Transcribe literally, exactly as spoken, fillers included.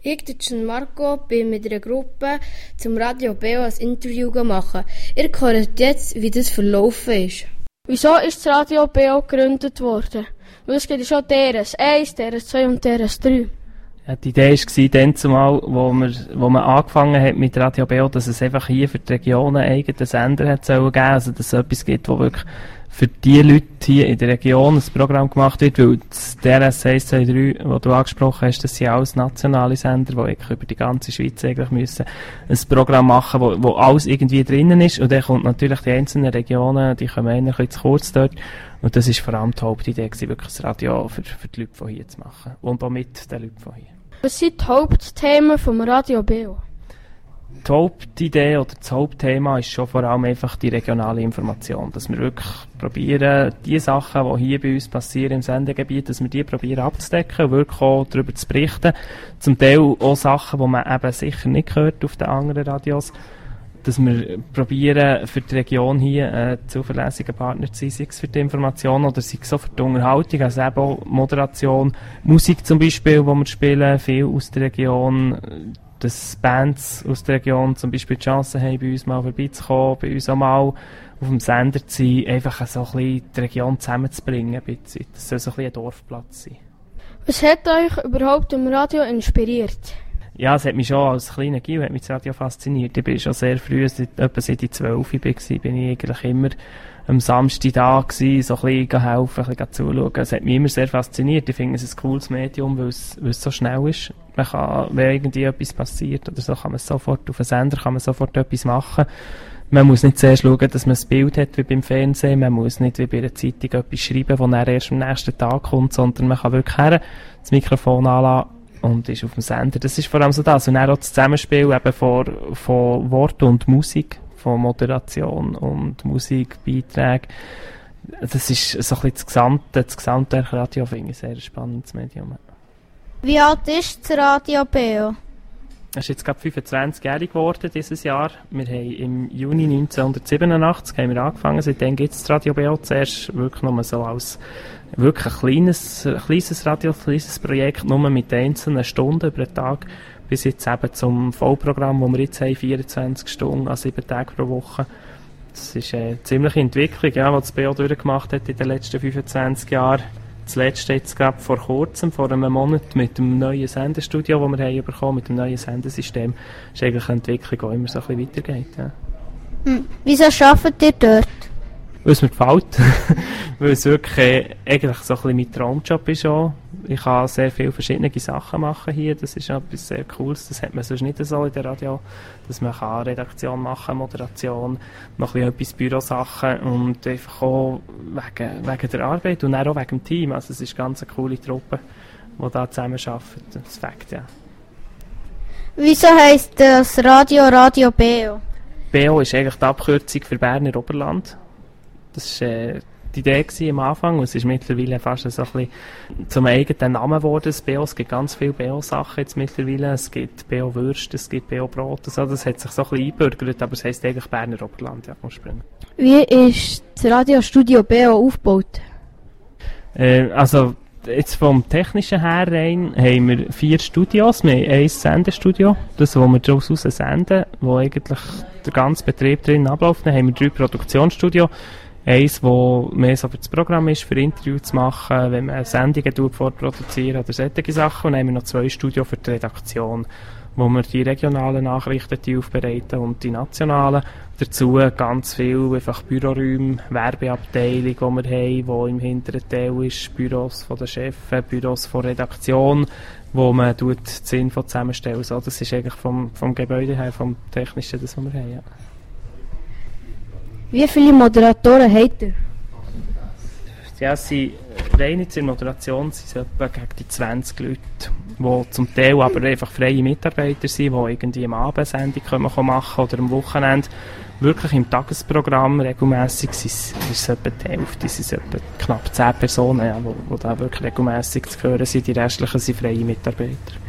Ich, der Gianmarco, bin mit einer Gruppe zum Radio Beo ein Interview machen. Ihr hört jetzt, wie das verlaufen ist. Wieso ist das Radio Beo gegründet worden? Weil es gibt schon D R S eins, D R S zwei und D R S drei. Ja, die Idee war dann zumal, wo man, wo man angefangen hat mit Radio Beo, dass es einfach hier für die Regionen einen eigenen Sender hat sollen geben, also dass es etwas gibt, wo wirklich für die Leute hier in der Region ein Programm gemacht wird, weil das D R S eins, zwei, drei, das du angesprochen hast, das sind alles nationale Sender, die eigentlich über die ganze Schweiz eigentlich müssen ein Programm machen, wo, wo alles irgendwie drinnen ist, und dann kommt natürlich die einzelnen Regionen, die kommen eher ein bisschen zu kurz dort, und das ist vor allem die Hauptidee gewesen, wirklich das Radio für, für die Leute von hier zu machen, und auch mit den Leuten von hier. Was sind die Hauptthemen vom Radio Beo? Die Hauptidee oder das Hauptthema ist schon vor allem einfach die regionale Information, dass wir wirklich probieren, die Sachen, die hier bei uns passieren im Sendegebiet, dass wir die probieren abzudecken und wirklich auch darüber zu berichten. Zum Teil auch Sachen, die man eben sicher nicht hört auf den anderen Radios, dass wir probieren, für die Region hier ein zuverlässiger Partner zu sein, sei es für die Information oder sei es auch für die Unterhaltung, also eben auch Moderation, Musik zum Beispiel, die wir spielen, viel aus der Region, dass Bands aus der Region zum Beispiel die Chance haben, bei uns mal vorbeizukommen, bei uns auch mal auf dem Sender zu sein, einfach so ein bisschen die Region zusammenzubringen. Ein bisschen. Das soll so ein bisschen ein Dorfplatz sein. Was hat euch überhaupt im Radio inspiriert? Ja, es hat mich schon als kleiner Gil hat mich das Radio fasziniert. Ich bin schon sehr früh, seit, etwa seit ich zwölf war, bin ich eigentlich immer am Samstag da gewesen, so ein bisschen helfen, ein bisschen zuschauen. Es hat mich immer sehr fasziniert. Ich finde es ein cooles Medium, weil es, weil es so schnell ist. Man kann, wenn irgendwie etwas passiert oder so, kann man sofort auf den Sender, kann man sofort etwas machen. Man muss nicht zuerst schauen, dass man ein Bild hat wie beim Fernsehen. Man muss nicht wie bei einer Zeitung etwas schreiben, das dann erst am nächsten Tag kommt, sondern man kann wirklich her, das Mikrofon anlassen und ist auf dem Sender. Das ist vor allem so das. Und dann auch das Zusammenspiel eben von, von Wort und Musik, von Moderation und Musikbeiträgen. Das ist so ein bisschen das gesamte, das gesamte Radio, finde ich, ein sehr spannendes Medium. Wie alt ist das Radio Beo? Es ist jetzt gerade fünfundzwanzigjährig geworden dieses Jahr. Wir haben im Juni neunzehnhundertsiebenundachtzig haben wir angefangen. Seitdem gibt es das Radio Beo zuerst wirklich nur so als wirklich ein kleines, ein kleines Radio, ein kleines Projekt, nur mit einzelnen Stunden über den Tag, bis jetzt eben zum Vollprogramm, wo wir jetzt haben, vierundzwanzig Stunden an sieben Tagen pro Woche. Das ist eine ziemliche Entwicklung, ja, die das B O durchgemacht hat in den letzten fünfundzwanzig Jahren. Das letzte jetzt gerade vor kurzem, vor einem Monat, mit dem neuen Sendestudio, das wir haben bekommen, mit dem neuen Sendesystem, ist eigentlich eine Entwicklung, die immer so ein bisschen weitergeht. Ja. Hm. Wieso arbeitet ihr dort? Weil es mir gefällt. Weil es wirklich äh, eigentlich so ein bisschen mein Traumjob ist auch. Ich kann sehr viele verschiedene Sachen machen hier. Das ist etwas sehr Cooles. Das hat man sonst nicht so in der Radio. Dass man kann Redaktion machen, Moderation, noch ein bisschen etwas Bürosachen und einfach auch wegen, wegen der Arbeit und auch wegen dem Team. Also es ist eine ganz coole Truppe, die da zusammen arbeitet. Das Fakt, ja. Wieso heisst das Radio Radio Beo? Beo ist eigentlich die Abkürzung für Berner Oberland. Das war äh, die Idee am Anfang und es ist mittlerweile fast so ein bisschen zum eigenen Namen geworden, das Beo. Es gibt ganz viele Beo-Sachen jetzt mittlerweile. Es gibt Beo-Würste, es gibt Beo-Brot. Also das hat sich so ein bisschen eingebürgert, aber es heisst eigentlich Berner Oberland, ja, ursprünglich. Wie ist das Radiostudio Beo aufgebaut? Äh, also jetzt vom Technischen her rein haben wir vier Studios. Wir haben ein Sendestudio, das, wo wir daraus raus senden, wo eigentlich der ganze Betrieb drin abläuft. Dann haben wir drei Produktionsstudios. Eins, das mehr so für das Programm ist, für Interviews zu machen, wenn man Sendungen vorproduzieren oder solche Sachen. Und dann haben wir noch zwei Studios für die Redaktion, wo wir die regionalen Nachrichten aufbereiten und die nationalen. Dazu ganz viel einfach Büroräume, Werbeabteilung, die wir haben, wo im hinteren Teil ist, Büros von den Chefs, Büros von Redaktion, wo man die Info zusammenstellen. So, das ist eigentlich vom, vom Gebäude her, vom Technischen, das, was wir haben. Ja. Wie viele Moderatoren habt ihr? Ja, es sind rein in der Moderation sind es etwa gegen die zwanzig Leute, die zum Teil aber einfach freie Mitarbeiter sind, die irgendwie am Abend Sendung machen oder am Wochenende. Wirklich im Tagesprogramm regelmässig ist es etwa die Hälfte, es sind etwa knapp zehn Personen, ja, die, die da wirklich regelmässig zu hören sind. Die restlichen sind freie Mitarbeiter.